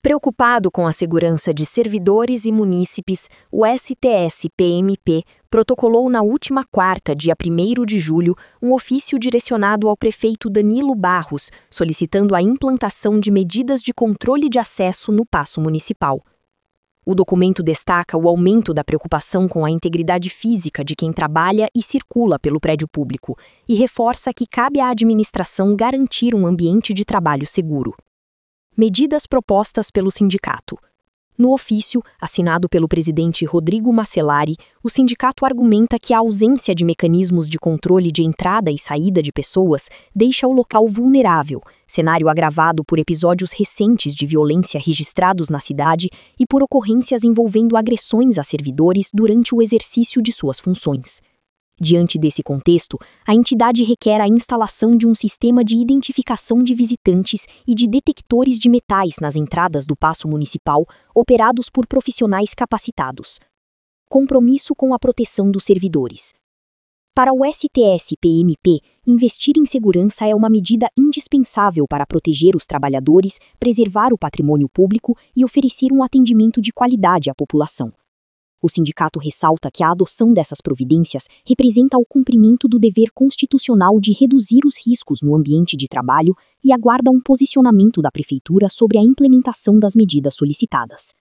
Preocupado com a segurança de servidores e munícipes, o STS-PMP protocolou na última quarta, dia 1º de julho, um ofício direcionado ao prefeito Danilo Barros, solicitando a implantação de medidas de controle de acesso no Paço Municipal. O documento destaca o aumento da preocupação com a integridade física de quem trabalha e circula pelo prédio público e reforça que cabe à administração garantir um ambiente de trabalho seguro. Medidas propostas pelo sindicato. No ofício, assinado pelo presidente Rodrigo Macellari, o sindicato argumenta que a ausência de mecanismos de controle de entrada e saída de pessoas deixa o local vulnerável, cenário agravado por episódios recentes de violência registrados na cidade e por ocorrências envolvendo agressões a servidores durante o exercício de suas funções. Diante desse contexto, a entidade requer a instalação de um sistema de identificação de visitantes e de detectores de metais nas entradas do Paço Municipal, operados por profissionais capacitados. Compromisso com a proteção dos servidores. Para o STS-PMP, investir em segurança é uma medida indispensável para proteger os trabalhadores, preservar o patrimônio público e oferecer um atendimento de qualidade à população. O sindicato ressalta que a adoção dessas providências representa o cumprimento do dever constitucional de reduzir os riscos no ambiente de trabalho e aguarda um posicionamento da Prefeitura sobre a implementação das medidas solicitadas.